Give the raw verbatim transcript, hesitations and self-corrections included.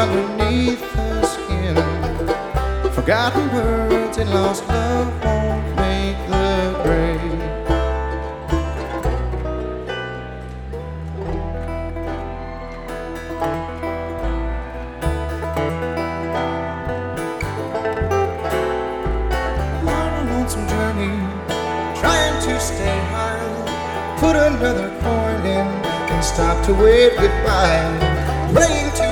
underneath her skin. Forgotten words and lost love won't make the grave. On a lonesome journey, trying to stay high, put another coin in and stop to wave goodbye, praying to